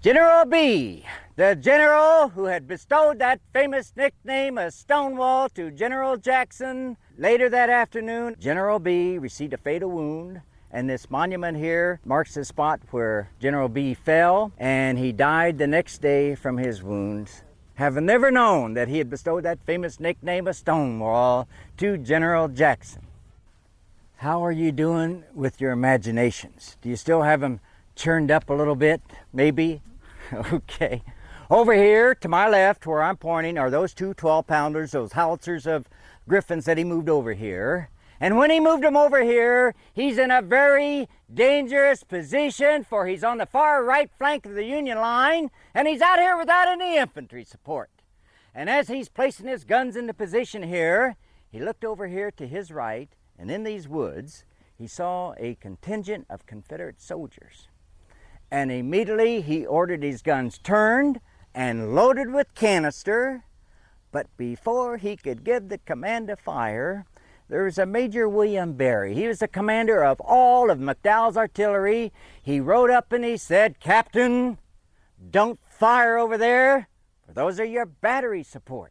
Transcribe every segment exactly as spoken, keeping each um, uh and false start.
General B, the general who had bestowed that famous nickname of Stonewall to General Jackson. Later that afternoon, General B received a fatal wound, and this monument here marks the spot where General B fell, and he died the next day from his wounds, having never known that he had bestowed that famous nickname of Stonewall to General Jackson. How are you doing with your imaginations? Do you still have them churned up a little bit, maybe? Okay. Over here to my left, where I'm pointing, are those two twelve pounders, those howitzers of Griffins that he moved over here. And when he moved them over here, he's in a very dangerous position, for he's on the far right flank of the Union line, and he's out here without any infantry support. And as he's placing his guns into position here, he looked over here to his right, and in these woods, he saw a contingent of Confederate soldiers. And immediately he ordered his guns turned and loaded with canister. But before he could give the command to fire, there was a Major William Berry. He was the commander of all of McDowell's artillery. He rode up and he said, "Captain, don't fire over there, for those are your battery support."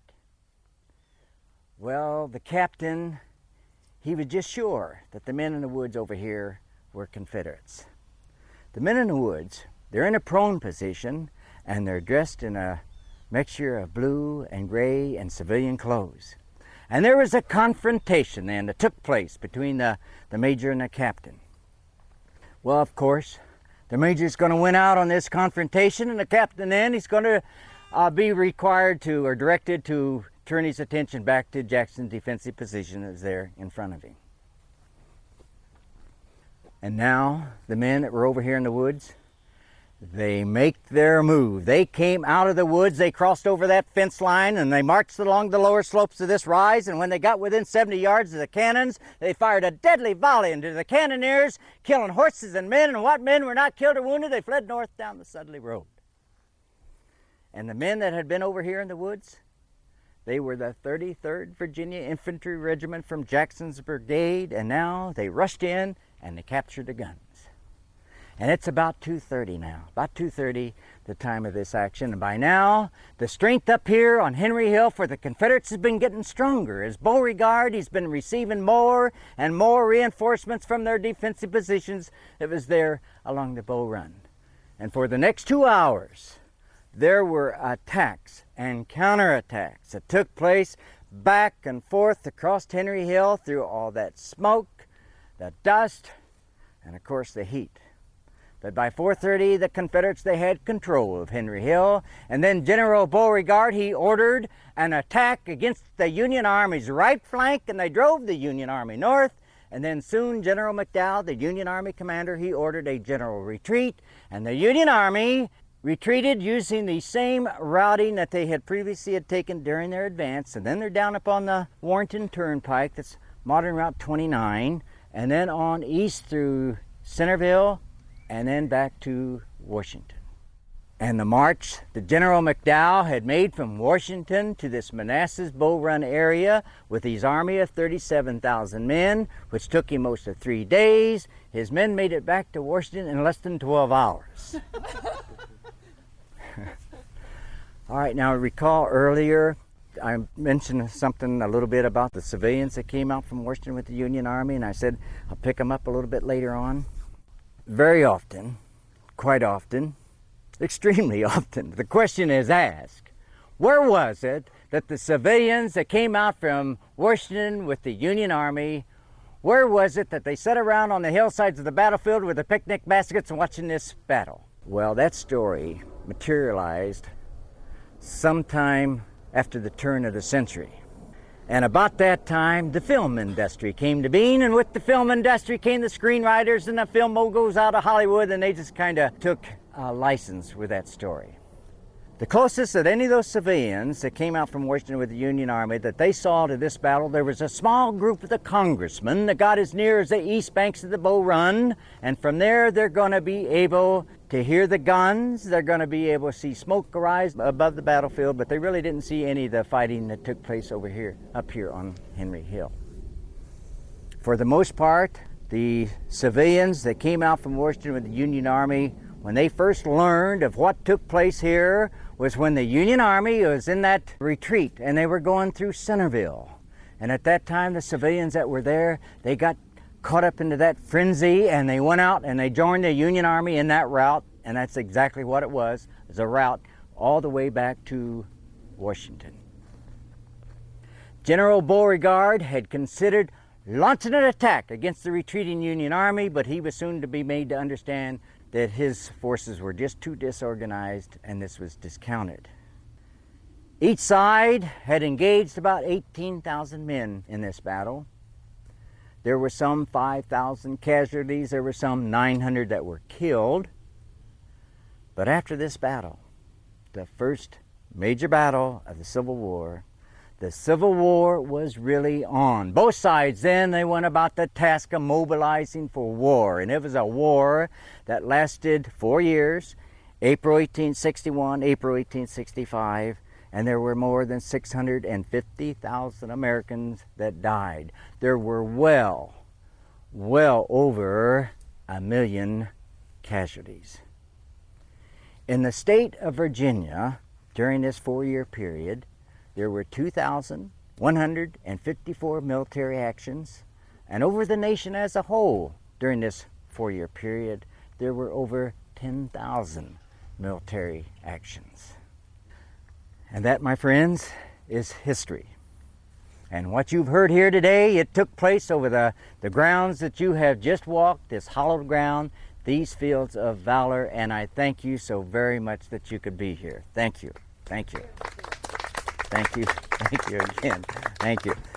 Well, the captain, he was just sure that the men in the woods over here were Confederates. The men in the woods, they're in a prone position, and they're dressed in a mixture of blue and gray and civilian clothes. And there was a confrontation then that took place between the, the major and the captain. Well, of course, the major's going to win out on this confrontation, and the captain then, he's going to uh, be required to, or directed to, turn his attention back to Jackson's defensive position that's there in front of him. And now, the men that were over here in the woods, they make their move. They came out of the woods, they crossed over that fence line, and they marched along the lower slopes of this rise, and when they got within seventy yards of the cannons, they fired a deadly volley into the cannoneers, killing horses and men, and what men were not killed or wounded, they fled north down the Sudley Road. And the men that had been over here in the woods, they were the thirty-third Virginia Infantry Regiment from Jackson's brigade, and now they rushed in and they captured the guns. And it's about two thirty now, about two thirty, the time of this action. And by now, the strength up here on Henry Hill for the Confederates has been getting stronger. As Beauregard, he's been receiving more and more reinforcements from their defensive positions that was there along the Bow Run. And for the next two hours, there were attacks and counterattacks that took place back and forth across Henry Hill through all that smoke, the dust, and of course the heat. But by four thirty, the Confederates, they had control of Henry Hill, and then General Beauregard, he ordered an attack against the Union Army's right flank, and they drove the Union Army north. And then soon General McDowell, the Union Army commander, he ordered a general retreat, and the Union Army retreated using the same routing that they had previously had taken during their advance. And then they're down upon the Warrenton Turnpike, that's modern Route twenty-nine, and then on east through Centerville, and then back to Washington. And the march that General McDowell had made from Washington to this Manassas Bull Run area with his army of thirty-seven thousand men, which took him most of three days, his men made it back to Washington in less than twelve hours. All right, now recall earlier I mentioned something a little bit about the civilians that came out from Washington with the Union Army, and I said I'll pick them up a little bit later on. Very often, quite often, extremely often, the question is asked, where was it that the civilians that came out from Washington with the Union Army, where was it that they sat around on the hillsides of the battlefield with their picnic baskets and watching this battle? Well, that story materialized sometime after the turn of the century. And about that time, the film industry came to being, and with the film industry came the screenwriters and the film moguls out of Hollywood, and they just kind of took a license with that story. The closest that any of those civilians that came out from Washington with the Union Army that they saw to this battle, there was a small group of the congressmen that got as near as the east banks of the Bow Run, and from there they're going to be able to hear the guns, they're going to be able to see smoke rise above the battlefield, but they really didn't see any of the fighting that took place over here, up here on Henry Hill. For the most part, the civilians that came out from Washington with the Union Army when they first learned of what took place here was when the Union Army was in that retreat and they were going through Centerville. And at that time, the civilians that were there, they got caught up into that frenzy and they went out and they joined the Union Army in that route, and that's exactly what it was. It was a route all the way back to Washington. General Beauregard had considered launching an attack against the retreating Union Army, but he was soon to be made to understand that his forces were just too disorganized and this was discounted. Each side had engaged about eighteen thousand men in this battle. There were some five thousand casualties, there were some nine hundred that were killed. But after this battle, the first major battle of the Civil War, the Civil War was really on. Both sides then, they went about the task of mobilizing for war. And it was a war that lasted four years, April eighteen sixty-one, April eighteen sixty-five, and there were more than six hundred fifty thousand Americans that died. There were well, well over a million casualties. In the state of Virginia, during this four-year period, there were two thousand one hundred fifty-four military actions, and over the nation as a whole, during this four-year period, there were over ten thousand military actions. And that, my friends, is history. And what you've heard here today, it took place over the, the grounds that you have just walked, this hallowed ground, these fields of valor, and I thank you so very much that you could be here. Thank you. Thank you. Thank you. Thank you again. Thank you.